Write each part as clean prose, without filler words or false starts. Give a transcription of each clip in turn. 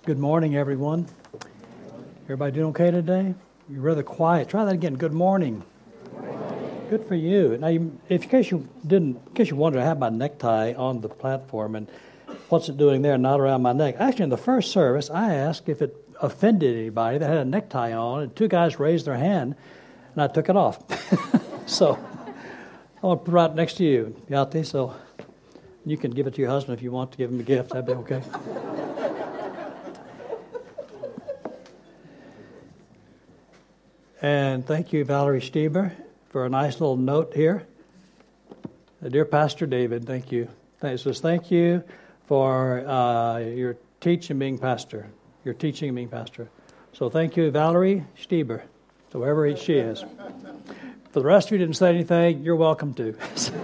Good morning, everyone. Everybody doing okay today? You're rather quiet. Try that again. Good morning. Good for you. Now, in case you wondered, I have my necktie on the platform, and what's it doing there, not around my neck? Actually, in the first service, I asked if it offended anybody that had a necktie on, and two guys raised their hand, and I took it off. So, I want to put it right next to you, Yati, so you can give it to your husband if you want to give him a gift. That'd be okay. And thank you, Valerie Stieber, for a nice little note here. Dear Pastor David, thank you. It says, thank you for your teaching being pastor. Your teaching and being pastor. So thank you, Valerie Stieber, so wherever she is. For the rest of you who didn't say anything, you're welcome to.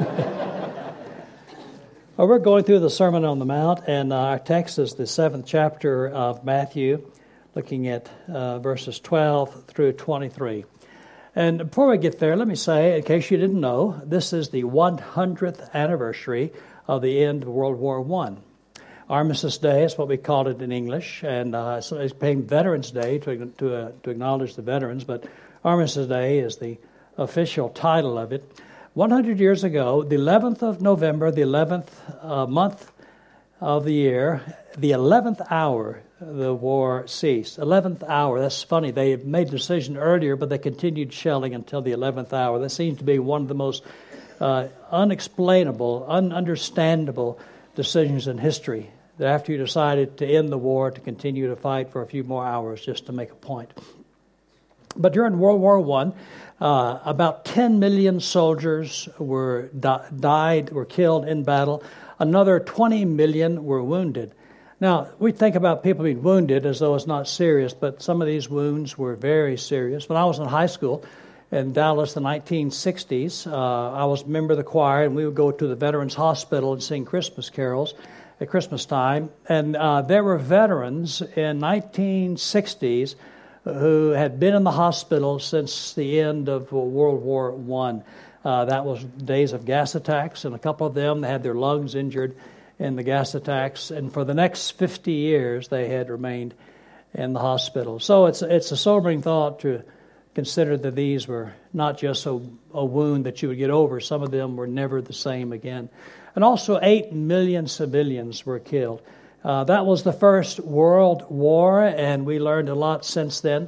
Well, we're going through the Sermon on the Mount, and our text is the 7th chapter of Matthew, looking at verses 12 through 23. And before we get there, let me say, in case you didn't know, this is the 100th anniversary of the end of World War I. Armistice Day is what we called it in English, and so it's became Veterans Day to acknowledge the veterans, but Armistice Day is the official title of it. 100 years ago, the 11th of November, the 11th month of the year, the 11th hour, the war ceased. 11th hour, that's funny. They had made a decision earlier, but they continued shelling until the 11th hour. That seems to be one of the most unexplainable, ununderstandable decisions in history. That after you decided to end the war, to continue to fight for a few more hours just to make a point. But during World War I, about 10 million soldiers were killed in battle. Another 20 million were wounded. Now, we think about people being wounded as though it's not serious, but some of these wounds were very serious. When I was in high school in Dallas in the 1960s, I was a member of the choir, and we would go to the Veterans Hospital and sing Christmas carols at Christmas time. And there were veterans in 1960s who had been in the hospital since the end of World War I. That was days of gas attacks, and a couple of them had their lungs injured in the gas attacks, and for the next 50 years they had remained in the hospital. So it's a sobering thought to consider that these were not just a wound that you would get over. Some of them were never the same again. And also 8 million civilians were killed. That was the First World War, and we learned a lot since then.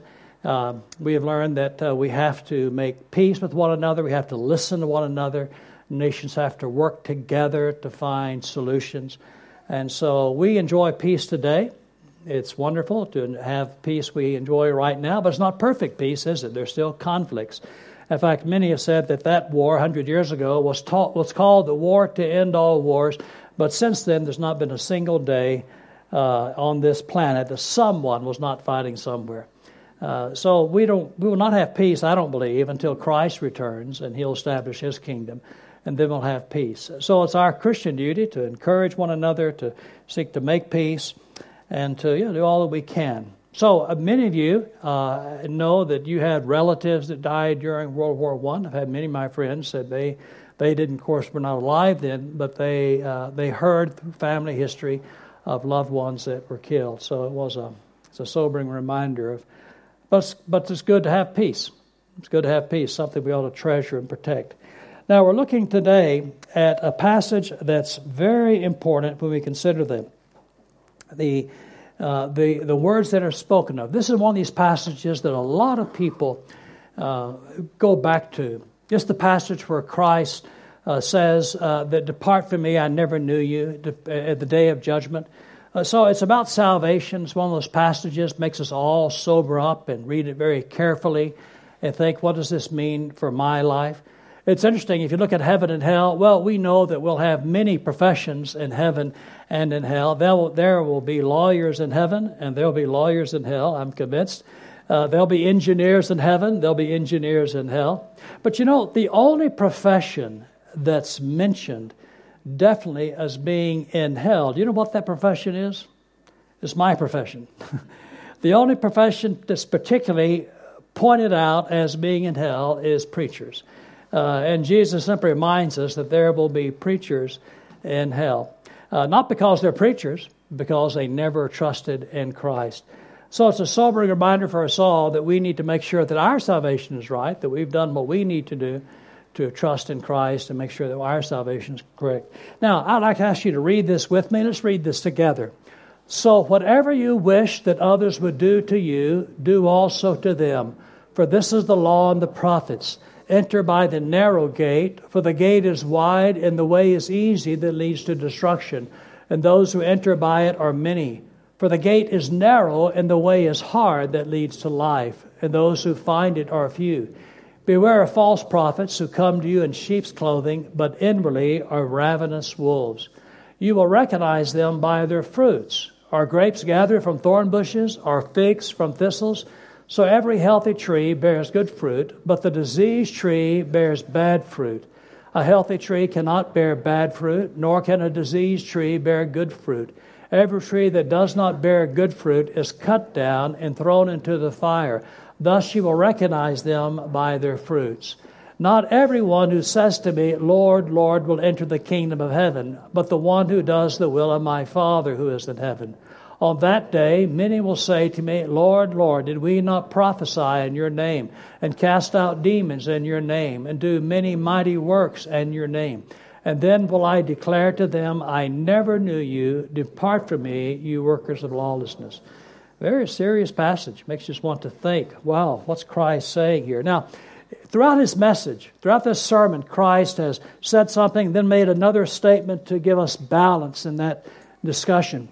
We have learned that we have to make peace with one another. We have to listen to one another. Nations have to work together to find solutions. And so we enjoy peace today. It's wonderful to have peace we enjoy right now, but it's not perfect peace, is it? There's still conflicts. In fact, many have said that war 100 years ago was called the war to end all wars, but since then there's not been a single day on this planet that someone was not fighting somewhere. So we will not have peace, I don't believe, until Christ returns and He'll establish His kingdom, and then we'll have peace. So it's our Christian duty to encourage one another, to seek to make peace, and to do all that we can. So many of you know that you had relatives that died during World War I. I've had many of my friends said they didn't, of course, were not alive then, but they heard through family history of loved ones that were killed. So it's a sobering reminder of. But it's good to have peace. It's good to have peace, something we ought to treasure and protect. Now, we're looking today at a passage that's very important when we consider the words that are spoken of. This is one of these passages that a lot of people go back to. Just the passage where Christ says that depart from me, I never knew you, at the day of judgment. So it's about salvation. It's one of those passages makes us all sober up and read it very carefully and think, what does this mean for my life? It's interesting, if you look at heaven and hell, well, we know that we'll have many professions in heaven and in hell. There will be lawyers in heaven, and there will be lawyers in hell, I'm convinced. There'll be engineers in heaven, there'll be engineers in hell. But the only profession that's mentioned definitely as being in hell, do you know what that profession is? It's my profession. The only profession that's particularly pointed out as being in hell is preachers. And Jesus simply reminds us that there will be preachers in hell. Not because they're preachers, because they never trusted in Christ. So it's a sobering reminder for us all that we need to make sure that our salvation is right, that we've done what we need to do to trust in Christ and make sure that our salvation is correct. Now, I'd like to ask you to read this with me. Let's read this together. So whatever you wish that others would do to you, do also to them. For this is the law and the prophets. Enter by the narrow gate, for the gate is wide and the way is easy that leads to destruction, and those who enter by it are many. For the gate is narrow and the way is hard that leads to life, and those who find it are few. Beware of false prophets who come to you in sheep's clothing, but inwardly are ravenous wolves. You will recognize them by their fruits. Are grapes gathered from thorn bushes? Are figs from thistles? So every healthy tree bears good fruit, but the diseased tree bears bad fruit. A healthy tree cannot bear bad fruit, nor can a diseased tree bear good fruit. Every tree that does not bear good fruit is cut down and thrown into the fire. Thus you will recognize them by their fruits. Not everyone who says to me, Lord, Lord, will enter the kingdom of heaven, but the one who does the will of my Father who is in heaven. On that day, many will say to me, Lord, Lord, did we not prophesy in your name, and cast out demons in your name, and do many mighty works in your name? And then will I declare to them, I never knew you. Depart from me, you workers of lawlessness. Very serious passage. Makes you just want to think, wow, what's Christ saying here? Now, throughout his message, throughout this sermon, Christ has said something, then made another statement to give us balance in that discussion.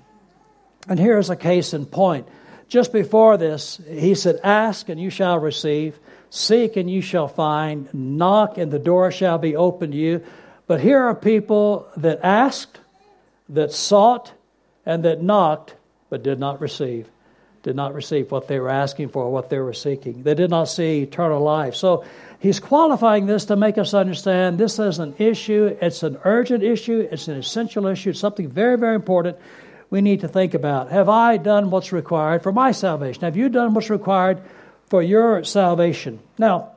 And here's a case in point. Just before this, he said, ask and you shall receive, seek and you shall find, knock and the door shall be opened to you. But here are people that asked, that sought, and that knocked, but did not receive. Did not receive what they were asking for, what they were seeking. They did not see eternal life. So he's qualifying this to make us understand this is an issue. It's an urgent issue. It's an essential issue. It's something very, very important we need to think about. Have I done what's required for my salvation? Have you done what's required for your salvation? Now,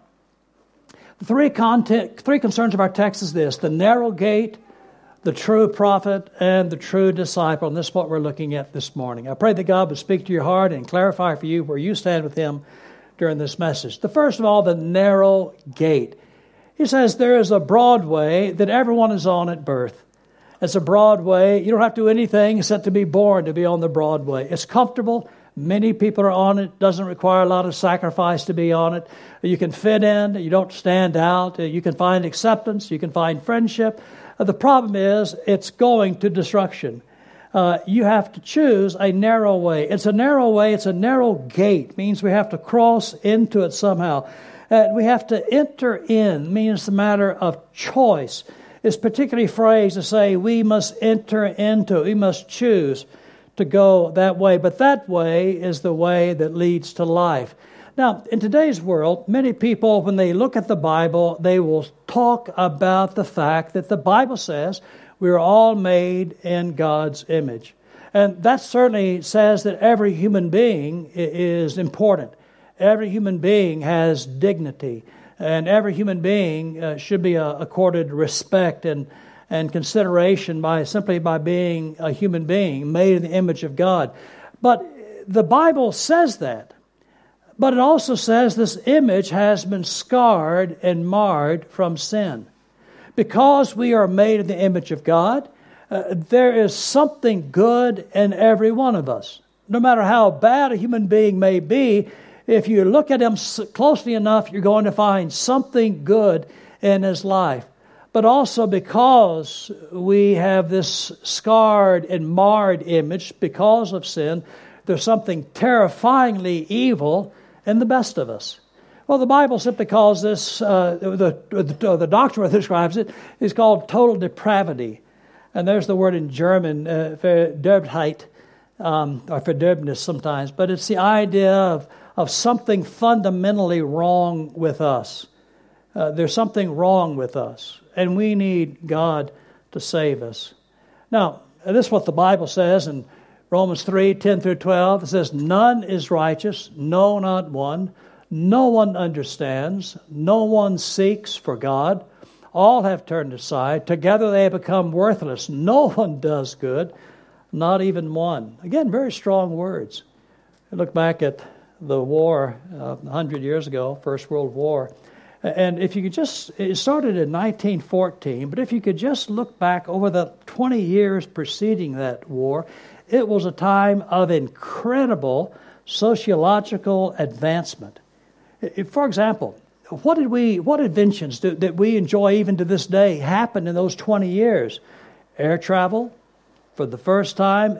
the three concerns of our text is this: the narrow gate, the true prophet, and the true disciple. And this is what we're looking at this morning. I pray that God would speak to your heart and clarify for you where you stand with him during this message. The first of all, the narrow gate. He says there is a broad way that everyone is on at birth. It's a broad way. You don't have to do anything except to be born to be on the broad way. It's comfortable. Many people are on it. Doesn't require a lot of sacrifice to be on it. You can fit in. You don't stand out. You can find acceptance. You can find friendship. The problem is it's going to destruction. You have to choose a narrow way. It's a narrow way. It's a narrow gate. Means we have to cross into it somehow. We have to enter in. Means it's a matter of choice. It's particularly phrased to say we must enter into it. We must choose to go that way. But that way is the way that leads to life. Now, in today's world, many people, when they look at the Bible, they will talk about the fact that the Bible says we are all made in God's image. And that certainly says that every human being is important. Every human being has dignity. And every human being should be accorded respect and consideration simply by being a human being made in the image of God. But the Bible says that. But it also says this image has been scarred and marred from sin. Because we are made in the image of God, there is something good in every one of us. No matter how bad a human being may be, if you look at him closely enough, you're going to find something good in his life. But also because we have this scarred and marred image because of sin, there's something terrifyingly evil in the best of us. Well, the Bible simply calls this, the doctrine that describes it, is called total depravity. And there's the word in German, Verderbtheit, or Verderbnis sometimes. But it's the idea of something fundamentally wrong with us. There's something wrong with us, and we need God to save us. Now, this is what the Bible says in Romans 3:10-12. It says, none is righteous, no, not one. No one understands. No one seeks for God. All have turned aside. Together they have become worthless. No one does good, Not even one. Again, very strong words. I look back at the war 100 years ago, First World War, and if you could just, it started in 1914, but if you could just look back over the 20 years preceding that war, it was a time of incredible sociological advancement. For example, what inventions that we enjoy even to this day happened in those 20 years? Air travel. For the first time,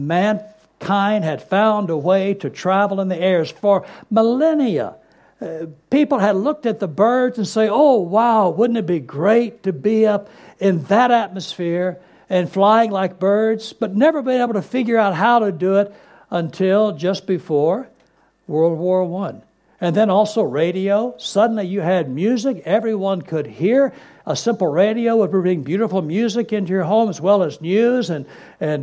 mankind had found a way to travel in the airs. For millennia, people had looked at the birds and say, oh, wow, wouldn't it be great to be up in that atmosphere and flying like birds, but never been able to figure out how to do it until just before World War I. And then also radio. Suddenly you had music. Everyone could hear. A simple radio would bring beautiful music into your home, as well as news and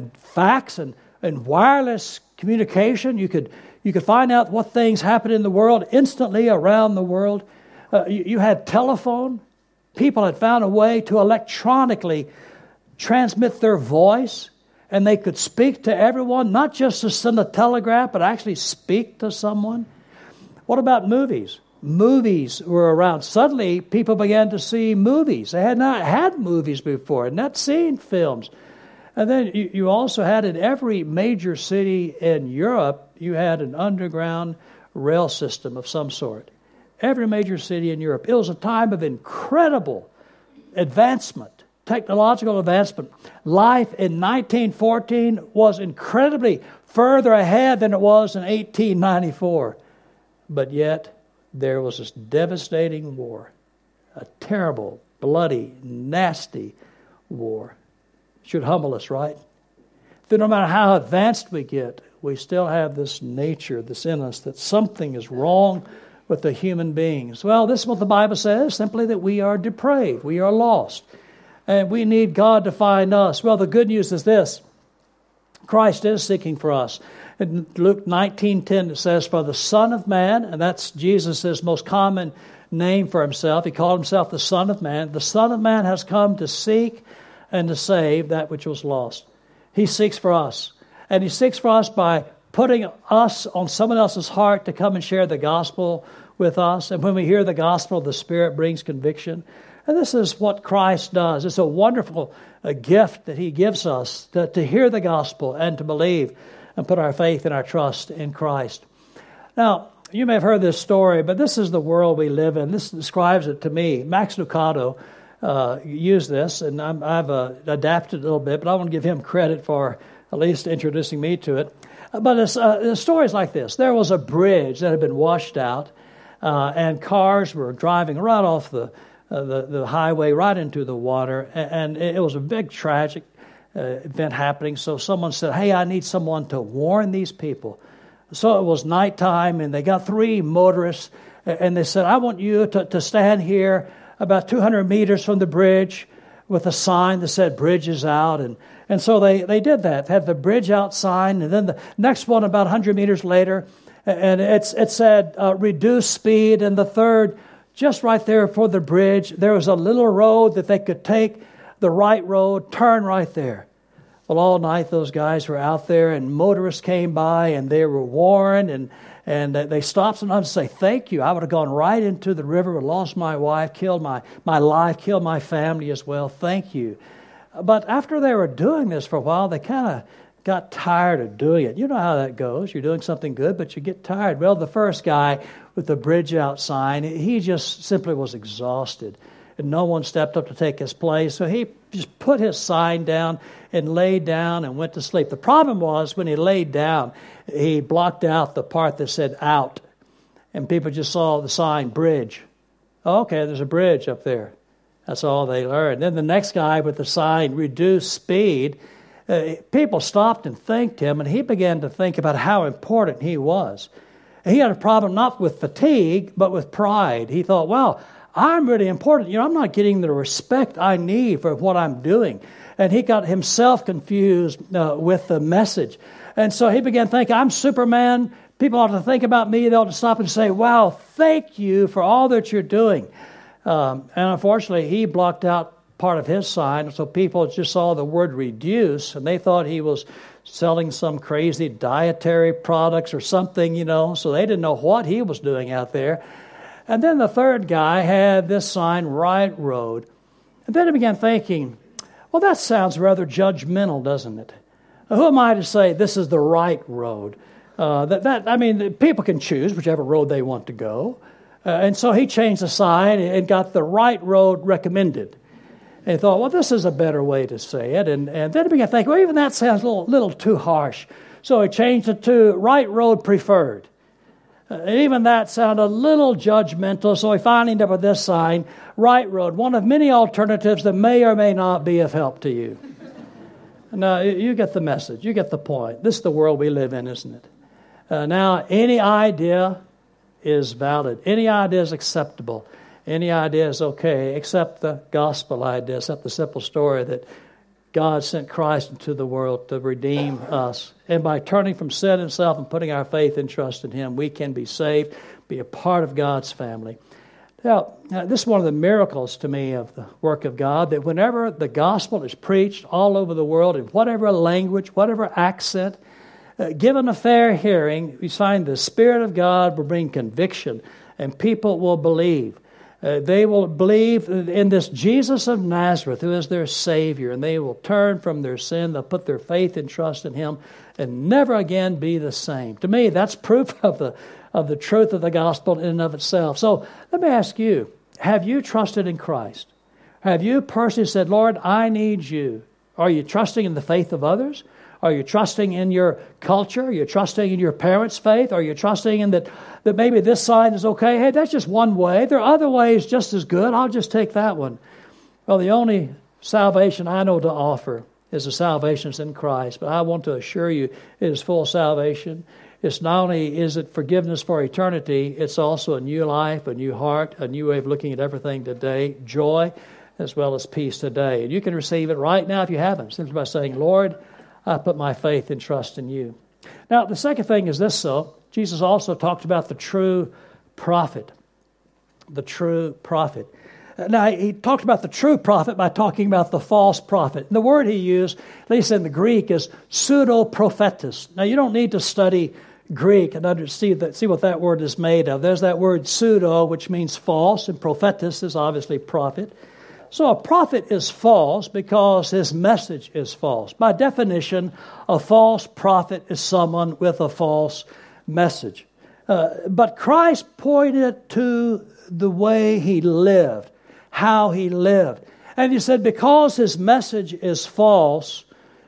facts and wireless communication. You could find out what things happen in the world instantly around the world. You had telephone. People had found a way to electronically transmit their voice, and they could speak to everyone, not just to send a telegraph, but actually speak to someone. What about movies? Movies were around. Suddenly, people began to see movies. They had not had movies before, had not seen films. And then you also had in every major city in Europe, you had an underground rail system of some sort. Every major city in Europe. It was a time of incredible advancement, technological advancement. Life in 1914 was incredibly further ahead than it was in 1894. But yet, there was this devastating war, a terrible, bloody, nasty war. Should humble us, right? That no matter how advanced we get, we still have this nature that's in us, that something is wrong with the human beings. Well, this is what the Bible says, simply that we are depraved, we are lost, and we need God to find us. Well, the good news is this: Christ is seeking for us. In Luke 19:10 it says, for the Son of Man, and that's Jesus' most common name for himself. He called himself the Son of Man. The Son of Man has come to seek and to save that which was lost. He seeks for us. And he seeks for us by putting us on someone else's heart to come and share the gospel with us. And when we hear the gospel, the Spirit brings conviction. And this is what Christ does. It's a wonderful gift that he gives us to hear the gospel and to believe and put our faith and our trust in Christ. Now, you may have heard this story, but this is the world we live in. This describes it to me. Max Lucado used this, and I've adapted it a little bit, but I want to give him credit for at least introducing me to it. But the story's like this. There was a bridge that had been washed out, and cars were driving right off the highway right into the water, and it was a big tragic event happening. So someone said, hey, I need someone to warn these people. So it was nighttime, and they got 3 motorists, and they said, I want you to stand here about 200 meters from the bridge with a sign that said bridge is out. And so they did that. They had the bridge out sign, and then the next one about 100 meters later, and it said reduce speed, and the third, just right there for the bridge, there was a little road that they could take, the right road, turn right there. Well, all night those guys were out there, and motorists came by, and they were warned, and they stopped sometimes to say, thank you. I would have gone right into the river, lost my wife, killed my life, killed my family as well. Thank you. But after they were doing this for a while, they kind of got tired of doing it. You know how that goes. You're doing something good, but you get tired. Well, the first guy with the bridge out sign, he just simply was exhausted, and no one stepped up to take his place. So he just put his sign down and laid down and went to sleep. The problem was when he laid down, he blocked out the part that said out, and people just saw the sign bridge. Oh, okay, there's a bridge up there. That's all they learned. Then the next guy with the sign reduce speed, people stopped and thanked him, and he began to think about how important he was. And he had a problem not with fatigue, but with pride. He thought, well, I'm really important. I'm not getting the respect I need for what I'm doing. And he got himself confused with the message. And so he began thinking, I'm Superman. People ought to think about me. They ought to stop and say, wow, thank you for all that you're doing. And unfortunately, he blocked out part of his sign, so people just saw the word reduce, and they thought he was selling some crazy dietary products or something, so they didn't know what he was doing out there. And then the third guy had this sign, Right Road. And then I began thinking, well, that sounds rather judgmental, doesn't it? Who am I to say this is the right road? People can choose whichever road they want to go. And so he changed the sign and got the right road recommended. And he thought, well, this is a better way to say it. And then he began to think, well, even that sounds a little too harsh. So he changed it to right road preferred. Even that sounded a little judgmental, so he finally ended up with this sign, Right Road, one of many alternatives that may or may not be of help to you. Now, you get the message. You get the point. This is the world we live in, isn't it? Now, any idea is valid. Any idea is acceptable. Any idea is okay, except the gospel idea, except the simple story that God sent Christ into the world to redeem us. And by turning from sin itself and putting our faith and trust in Him, we can be saved, be a part of God's family. Now, this is one of the miracles to me of the work of God, that whenever the gospel is preached all over the world, in whatever language, whatever accent, given a fair hearing, we find the Spirit of God will bring conviction, and people will believe. They will believe in this Jesus of Nazareth, who is their Savior, and they will turn from their sin. They'll put their faith and trust in Him and never again be the same. To me, that's proof of the truth of the gospel in and of itself. So let me ask you, have you trusted in Christ? Have you personally said, Lord, I need you? Are you trusting in the faith of others? Are you trusting in your culture? Are you trusting in your parents' faith? Are you trusting in that maybe this sign is okay? Hey, that's just one way. There are other ways just as good. I'll just take that one. Well, the only salvation I know to offer is the salvation that's in Christ. But I want to assure you it is full salvation. It's not only is it forgiveness for eternity, it's also a new life, a new heart, a new way of looking at everything today, joy as well as peace today. And you can receive it right now if you haven't, simply by saying, Lord, I put my faith and trust in you. Now, the second thing is this, though. Jesus also talked about the true prophet. The true prophet. Now, he talked about the true prophet by talking about the false prophet. And the word he used, at least in the Greek, is pseudo-prophetus. Now, you don't need to study Greek and see what that word is made of. There's that word pseudo, which means false, and prophetus is obviously prophet. So a prophet is false because his message is false. By definition, a false prophet is someone with a false message. But Christ pointed to the way he lived, how he lived. And he said because his message is false,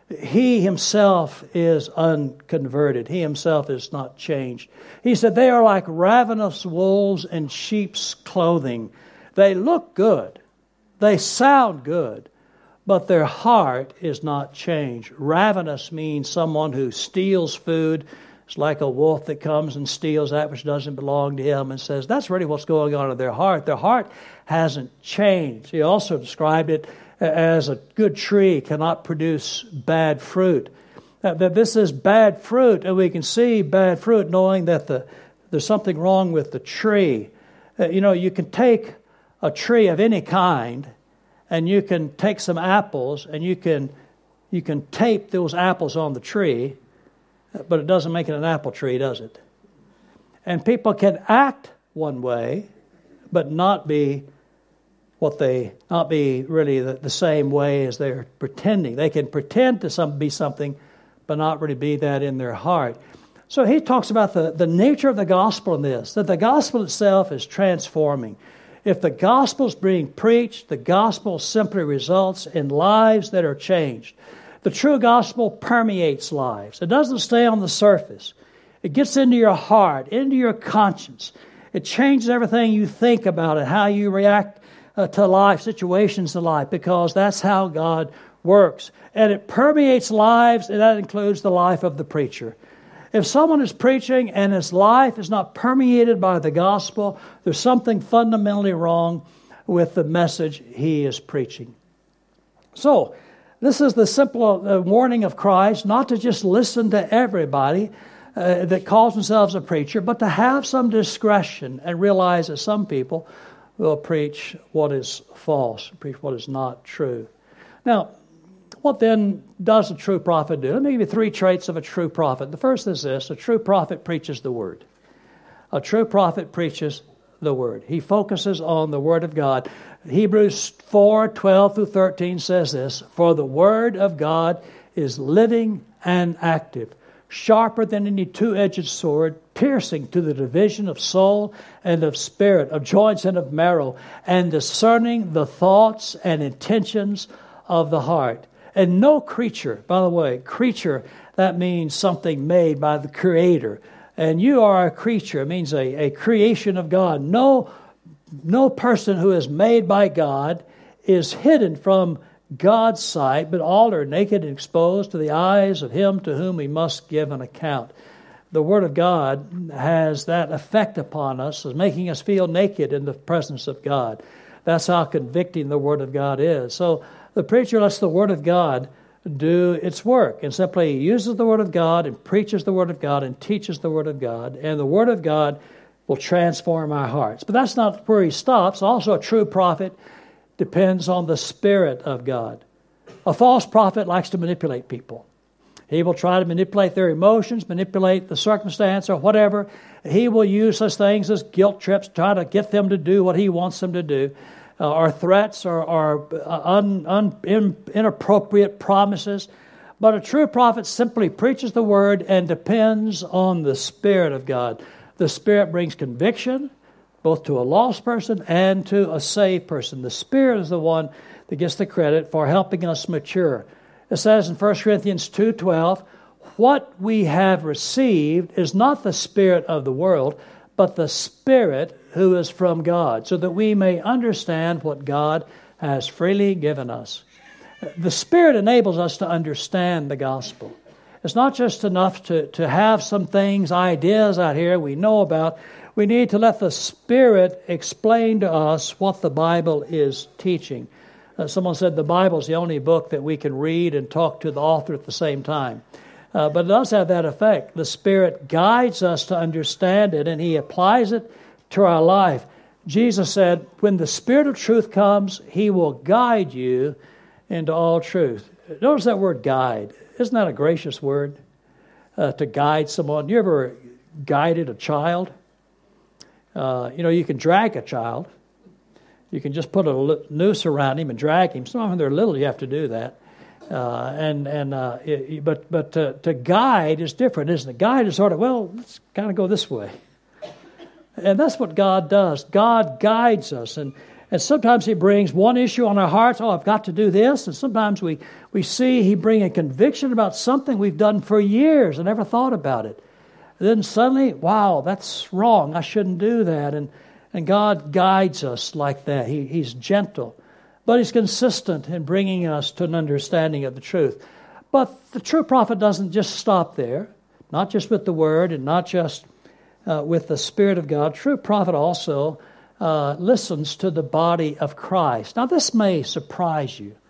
he himself is unconverted. He himself is not changed. He said they are like ravenous wolves in sheep's clothing. They look good. They sound good, but their heart is not changed. Ravenous means someone who steals food. It's like a wolf that comes and steals that which doesn't belong to him and says, that's really what's going on in their heart. Their heart hasn't changed. He also described it as a good tree cannot produce bad fruit. That this is bad fruit, and we can see bad fruit knowing that there's something wrong with the tree. You can take a tree of any kind, and you can take some apples, and you can tape those apples on the tree, but it doesn't make it an apple tree, does it? And people can act one way, but not be really the same way as they're pretending. They can pretend to be something, but not really be that in their heart. So he talks about the nature of the gospel in this, that the gospel itself is transforming. If the gospel is being preached, the gospel simply results in lives that are changed. The true gospel permeates lives. It doesn't stay on the surface. It gets into your heart, into your conscience. It changes everything you think about it, how you react to life, situations in life, because that's how God works. And it permeates lives, and that includes the life of the preacher. If someone is preaching and his life is not permeated by the gospel, there's something fundamentally wrong with the message he is preaching. So, this is the simple warning of Christ, not to just listen to everybody that calls themselves a preacher, but to have some discretion and realize that some people will preach what is false, preach what is not true. Now, What then does a true prophet do? Let me give you 3 traits of a true prophet. The first is this: a true prophet preaches the Word. A true prophet preaches the Word. He focuses on the Word of God. Hebrews 4:12-13 says this: "For the Word of God is living and active, sharper than any two-edged sword, piercing to the division of soul and of spirit, of joints and of marrow, and discerning the thoughts and intentions of the heart." And no creature, by the way, creature, that means something made by the Creator. And you are a creature. It means a creation of God. No person who is made by God is hidden from God's sight, but all are naked and exposed to the eyes of Him to whom we must give an account. The Word of God has that effect upon us, as making us feel naked in the presence of God. That's how convicting the Word of God is. So the preacher lets the Word of God do its work, and simply uses the Word of God and preaches the Word of God and teaches the Word of God, and the Word of God will transform our hearts. But that's not where he stops. Also, a true prophet depends on the Spirit of God. A false prophet likes to manipulate people. He will try to manipulate their emotions, manipulate the circumstance or whatever. He will use such things as guilt trips to try to get them to do what he wants them to do, or threats or inappropriate promises. But a true prophet simply preaches the Word and depends on the Spirit of God. The Spirit brings conviction, both to a lost person and to a saved person. The Spirit is the one that gets the credit for helping us mature. It says in 1 Corinthians 2:12, "What we have received is not the spirit of the world, but the Spirit who is from God, so that we may understand what God has freely given us." The Spirit enables us to understand the gospel. It's not just enough to have some things, ideas out here we know about. We need to let the Spirit explain to us what the Bible is teaching. Someone said the Bible is the only book that we can read and talk to the author at the same time. But it does have that effect. The Spirit guides us to understand it, and He applies it to our life. Jesus said, when the Spirit of truth comes, He will guide you into all truth. Notice that word guide. Isn't that a gracious word? To guide someone. You ever guided a child? You can drag a child. You can just put a noose around him and drag him. Sometimes when they're little, you have to do that. But to guide is different, isn't it? Guide is sort of, let's kind of go this way. And that's what God does. God guides us. And sometimes He brings one issue on our hearts. Oh, I've got to do this. And sometimes we see He bring a conviction about something we've done for years and never thought about it. And then suddenly, wow, that's wrong. I shouldn't do that. And God guides us like that. He's gentle. But He's consistent in bringing us to an understanding of the truth. But the true prophet doesn't just stop there. Not just with the Word and not just with the Spirit of God. True prophet also listens to the body of Christ. Now, this may surprise you.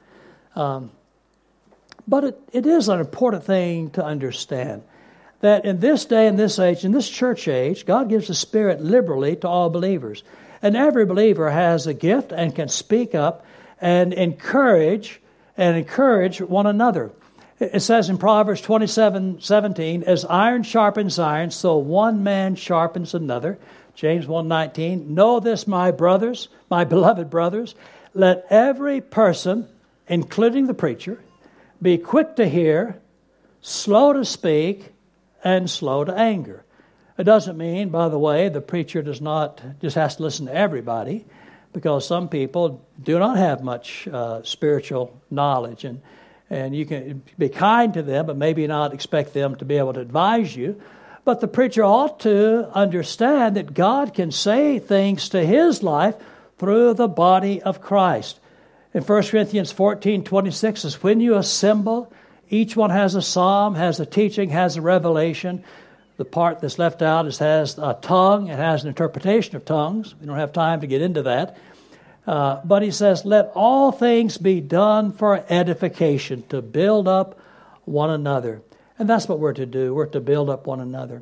But it is an important thing to understand. That in this day, in this age, in this church age, God gives the Spirit liberally to all believers. And every believer has a gift and can speak up and encourage one another. It says in Proverbs 27:17, "As iron sharpens iron, so one man sharpens another." James 1:19, "Know this, my brothers, my beloved brothers, let every person, including the preacher, be quick to hear, slow to speak, and slow to anger." It doesn't mean, by the way, the preacher does not just has to listen to everybody, because some people do not have much spiritual knowledge, and you can be kind to them, but maybe not expect them to be able to advise you. But the preacher ought to understand that God can say things to his life through the body of Christ. In 1 Corinthians 14:26 says, "When you assemble, each one has a psalm, has a teaching, has a revelation." The part that's left out has a tongue. It has an interpretation of tongues. We don't have time to get into that. But he says, let all things be done for edification, to build up one another. And that's what we're to do. We're to build up one another.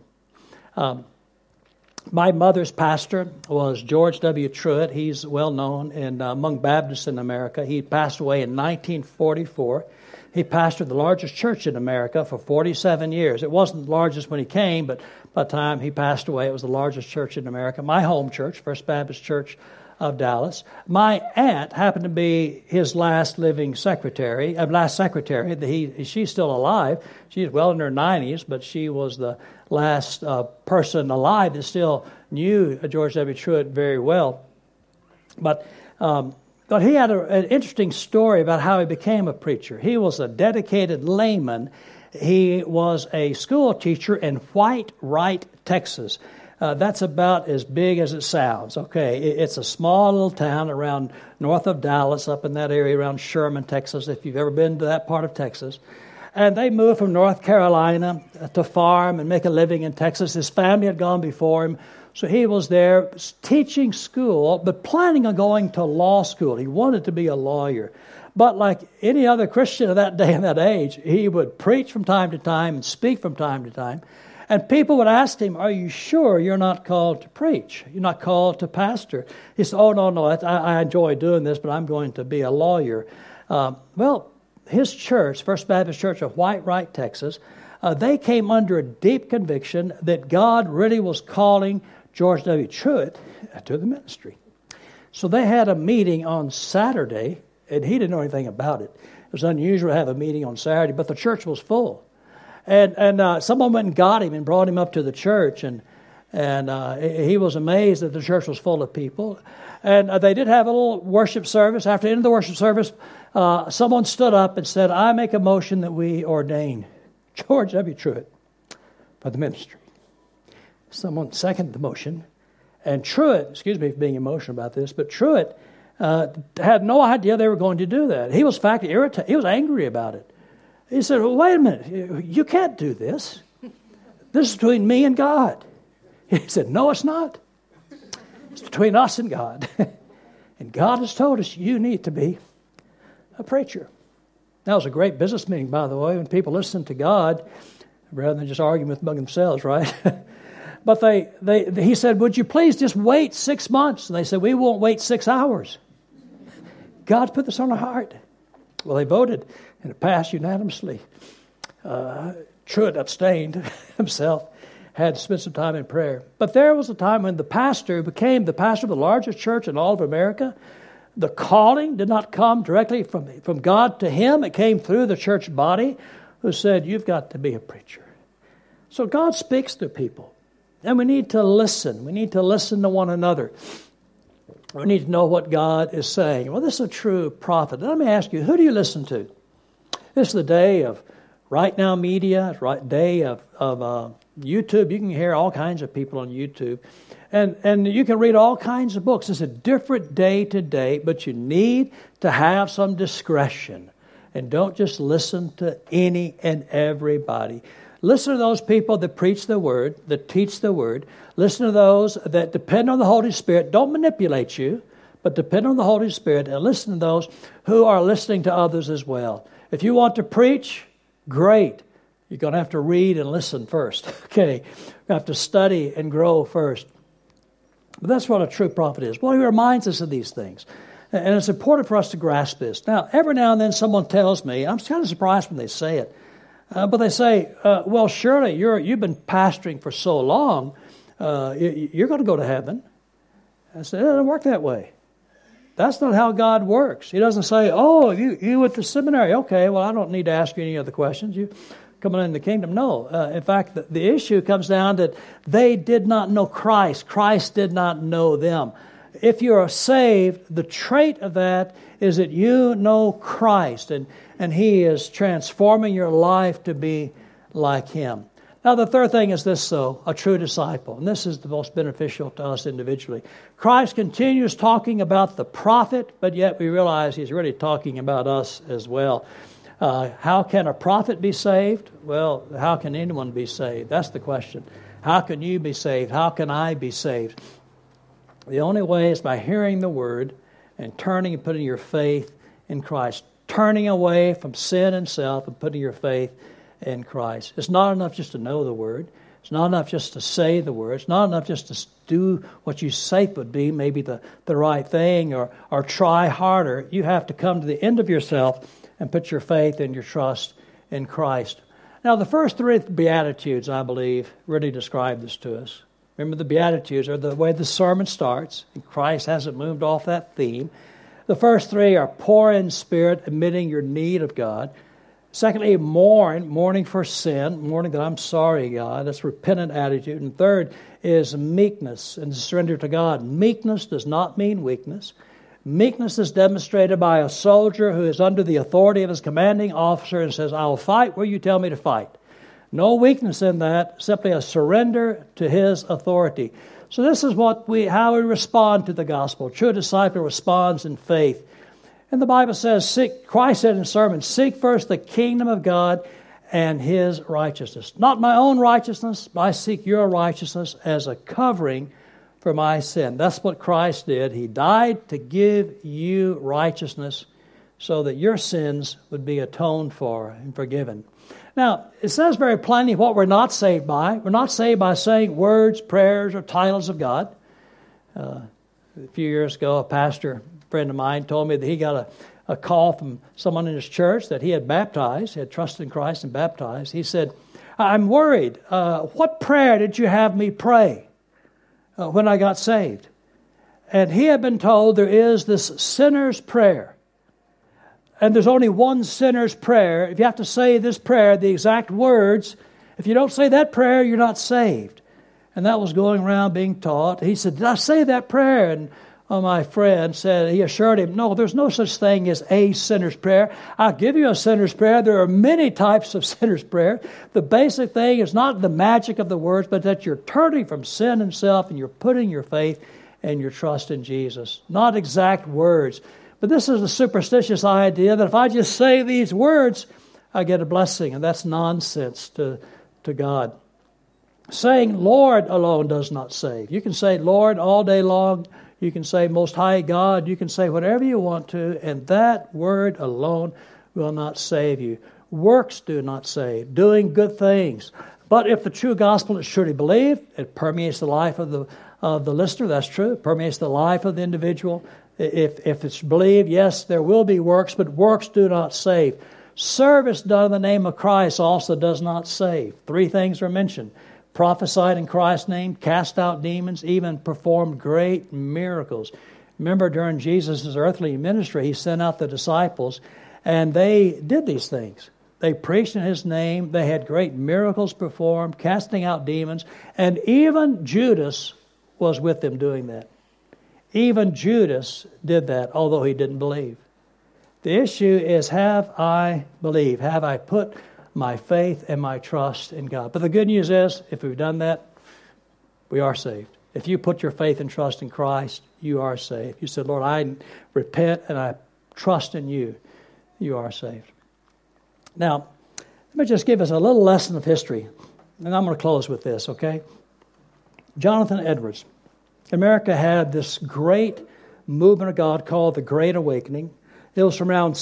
My mother's pastor was George W. Truett. He's well known among Baptists in America. He passed away in 1944. He pastored the largest church in America for 47 years. It wasn't the largest when he came, but by the time he passed away, it was the largest church in America. My home church, First Baptist Church of Dallas. My aunt happened to be his last living secretary. She's still alive. She's well in her 90s, but she was the last person alive that still knew George W. Truett very well. But he had an interesting story about how he became a preacher. He was a dedicated layman. He was a school teacher in White, Texas. That's about as big as it sounds. Okay, it's a small little town around north of Dallas, up in that area around Sherman, Texas, if you've ever been to that part of Texas. And they moved from North Carolina to farm and make a living in Texas. His family had gone before him, so he was there teaching school, but planning on going to law school. He wanted to be a lawyer. But like any other Christian of that day and that age, he would preach from time to time and speak from time to time. And people would ask him, "Are you sure you're not called to preach? You're not called to pastor?" He said, "Oh, no, I enjoy doing this, but I'm going to be a lawyer." Well, his church, First Baptist Church of White, Texas, they came under a deep conviction that God really was calling George W. Truett to the ministry. So they had a meeting on Saturday, and he didn't know anything about it. It was unusual to have a meeting on Saturday, but the church was full. And someone went and got him and brought him up to the church, and he was amazed that the church was full of people. And they did have a little worship service. After the end of the worship service, someone stood up and said, "I make a motion that we ordain George W. Truett for the ministry." Someone seconded the motion, and Truett, excuse me for being emotional about this, but Truett had no idea they were going to do that. He was, in fact, irritated. He was angry about it. He said, "Well, wait a minute, you can't do this. This is between me and God." He said, "No, it's not. It's between us and God." And God has told us you need to be a preacher. That was a great business meeting, by the way, when people listen to God rather than just arguing among themselves, right? But he said, "Would you please just wait 6 months?" And they said, "We won't wait 6 hours." God put this on our heart. Well, they voted, and it passed unanimously. Truett abstained himself, had to spend some time in prayer. But there was a time when the pastor became the pastor of the largest church in all of America. The calling did not come directly from God to him. It came through the church body who said, "You've got to be a preacher." So God speaks to people, and we need to listen. We need to listen to one another. We need to know what God is saying. Well, this is a true prophet. Let me ask you, who do you listen to? This is the day of Right Now Media, day of YouTube. You can hear all kinds of people on YouTube. And you can read all kinds of books. It's a different day to day, but you need to have some discretion. And don't just listen to any and everybody. Listen to those people that preach the Word, that teach the Word. Listen to those that depend on the Holy Spirit. Don't manipulate you, but depend on the Holy Spirit. And listen to those who are listening to others as well. If you want to preach, great. You're going to have to read and listen first. Okay, you have to study and grow first. But that's what a true prophet is. Well, he reminds us of these things. And it's important for us to grasp this. Now, every now and then someone tells me, I'm kind of surprised when they say it, but they say, "Well, surely you've been pastoring for so long, you're going to go to heaven." I said, "It doesn't work that way. That's not how God works. He doesn't say, 'Oh, you went to seminary. Okay, well, I don't need to ask you any other questions. You coming in the kingdom.'" No. In fact, the issue comes down that they did not know Christ. Christ did not know them. If you are saved, the trait of that is that you know Christ, and He is transforming your life to be like Him. Now, the third thing is this, though, a true disciple. And this is the most beneficial to us individually. Christ continues talking about the prophet, but yet we realize He's really talking about us as well. How can a prophet be saved? Well, how can anyone be saved? That's the question. How can you be saved? How can I be saved? The only way is by hearing the Word and turning and putting your faith in Christ. Turning away from sin and self and putting your faith in Christ. It's not enough just to know the Word. It's not enough just to say the Word. It's not enough just to do what you say would be maybe the right thing or try harder. You have to come to the end of yourself and put your faith and your trust in Christ. Now, the first three Beatitudes, I believe, really describe this to us. Remember, the Beatitudes are the way the sermon starts, and Christ hasn't moved off that theme. The first three are poor in spirit, admitting your need of God. Secondly, mourning for sin, mourning that I'm sorry, God. That's a repentant attitude. And third is meekness and surrender to God. Meekness does not mean weakness. Meekness is demonstrated by a soldier who is under the authority of his commanding officer and says, I'll fight where you tell me to fight. No weakness in that, simply a surrender to his authority. So this is how we respond to the gospel. A true disciple responds in faith. And the Bible says, Christ said in the sermon, seek first the kingdom of God and his righteousness. Not my own righteousness, but I seek your righteousness as a covering for my sin. That's what Christ did. He died to give you righteousness so that your sins would be atoned for and forgiven. Now, it says very plainly what we're not saved by. We're not saved by saying words, prayers, or titles of God. A few years ago, a pastor friend of mine told me that he got a call from someone in his church that he had baptized, he had trusted in Christ and baptized. He said, I'm worried. What prayer did you have me pray when I got saved? And he had been told there is this sinner's prayer. And there's only one sinner's prayer. If you have to say this prayer, the exact words, if you don't say that prayer, you're not saved. And that was going around being taught. He said, did I say that prayer? And my friend said, he assured him, no, there's no such thing as a sinner's prayer. I'll give you a sinner's prayer. There are many types of sinner's prayer. The basic thing is not the magic of the words, but that you're turning from sin and self and you're putting your faith and your trust in Jesus. Not exact words. But this is a superstitious idea that if I just say these words, I get a blessing. And that's nonsense to God. Saying Lord alone does not save. You can say Lord all day long. You can say Most High God. You can say whatever you want to. And that word alone will not save you. Works do not save. Doing good things. But if the true gospel is truly believed, it permeates the life of the listener. That's true. It permeates the life of the individual. If it's believed, yes, there will be works, but works do not save. Service done in the name of Christ also does not save. Three things are mentioned. Prophesied in Christ's name, cast out demons, even performed great miracles. Remember, during Jesus' earthly ministry, he sent out the disciples, and they did these things. They preached in his name. They had great miracles performed, casting out demons, and even Judas was with them doing that. Even Judas did that, although he didn't believe. The issue is, have I believed? Have I put my faith and my trust in God? But the good news is, if we've done that, we are saved. If you put your faith and trust in Christ, you are saved. You said, Lord, I repent and I trust in you. You are saved. Now, let me just give us a little lesson of history. And I'm going to close with this, okay? Jonathan Edwards. America had this great movement of God called the Great Awakening. It was from around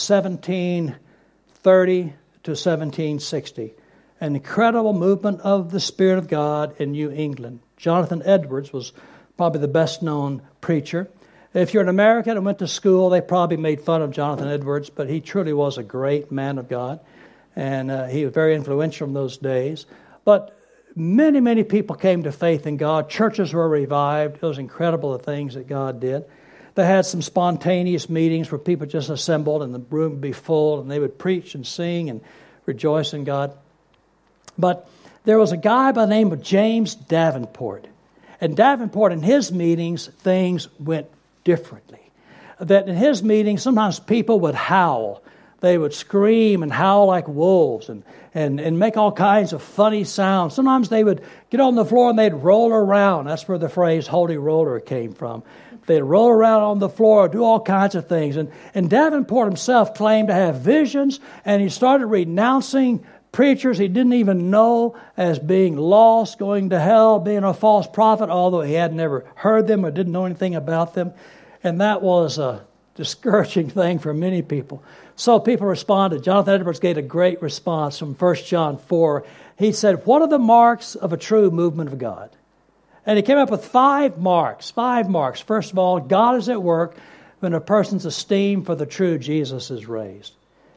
1730 to 1760. An incredible movement of the Spirit of God in New England. Jonathan Edwards was probably the best known preacher. If you're an American and went to school, they probably made fun of Jonathan Edwards, but he truly was a great man of God. And he was very influential in those days. But many, many people came to faith in God. Churches were revived. It was incredible the things that God did. They had some spontaneous meetings where people just assembled and the room would be full and they would preach and sing and rejoice in God. But there was a guy by the name of James Davenport. And Davenport, in his meetings, things went differently. That in his meetings, sometimes people would howl. They would scream and howl like wolves and make all kinds of funny sounds. Sometimes they would get on the floor and they'd roll around. That's where the phrase holy roller came from. They'd roll around on the floor, do all kinds of things. And Davenport himself claimed to have visions, and he started renouncing preachers he didn't even know as being lost, going to hell, being a false prophet, although he had never heard them or didn't know anything about them. And that was a discouraging thing for many people. So people responded. Jonathan Edwards gave a great response from 1 John 4. He said, what are the marks of a true movement of God? And he came up with 5 marks. 5 marks. First of all, God is at work when a person's esteem for the true Jesus is raised.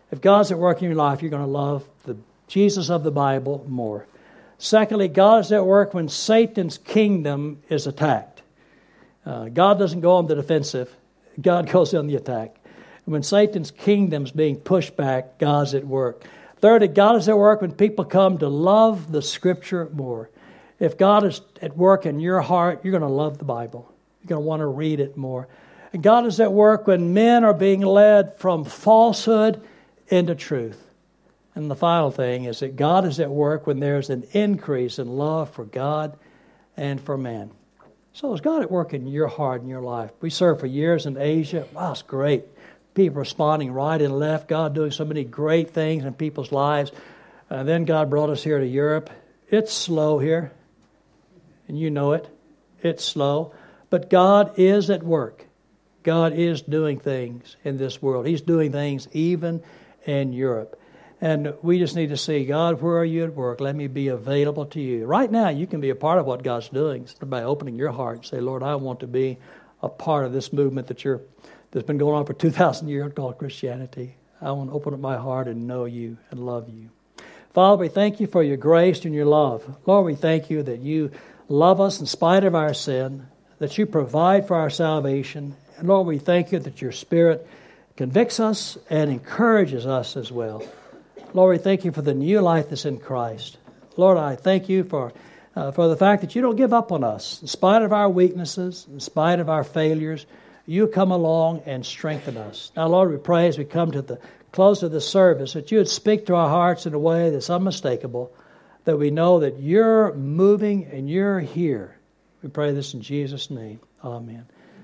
If God's at work in your life, you're going to love the Jesus of the Bible more. Secondly, God is at work when Satan's kingdom is attacked. God doesn't go on the defensive. God goes on the attack. And when Satan's kingdom is being pushed back, God's at work. Thirdly, God is at work when people come to love the Scripture more. If God is at work in your heart, you're going to love the Bible. You're going to want to read it more. And God is at work when men are being led from falsehood into truth. And the final thing is that God is at work when there's an increase in love for God and for man. So is God at work in your heart and your life? We served for years in Asia. Wow, it's great. People responding right and left. God doing so many great things in people's lives. Then God brought us here to Europe. It's slow here. And you know it. It's slow. But God is at work. God is doing things in this world. He's doing things even in Europe. And we just need to see, God, where are you at work? Let me be available to you. Right now, you can be a part of what God's doing by opening your heart and say, Lord, I want to be a part of this movement that's been going on for 2,000 years called Christianity. I want to open up my heart and know you and love you. Father, we thank you for your grace and your love. Lord, we thank you that you love us in spite of our sin, that you provide for our salvation. And Lord, we thank you that your Spirit convicts us and encourages us as well. Lord, we thank you for the new life that's in Christ. Lord, I thank you for the fact that you don't give up on us. In spite of our weaknesses, in spite of our failures, you come along and strengthen us. Now, Lord, we pray as we come to the close of this service that you would speak to our hearts in a way that's unmistakable, that we know that you're moving and you're here. We pray this in Jesus' name. Amen.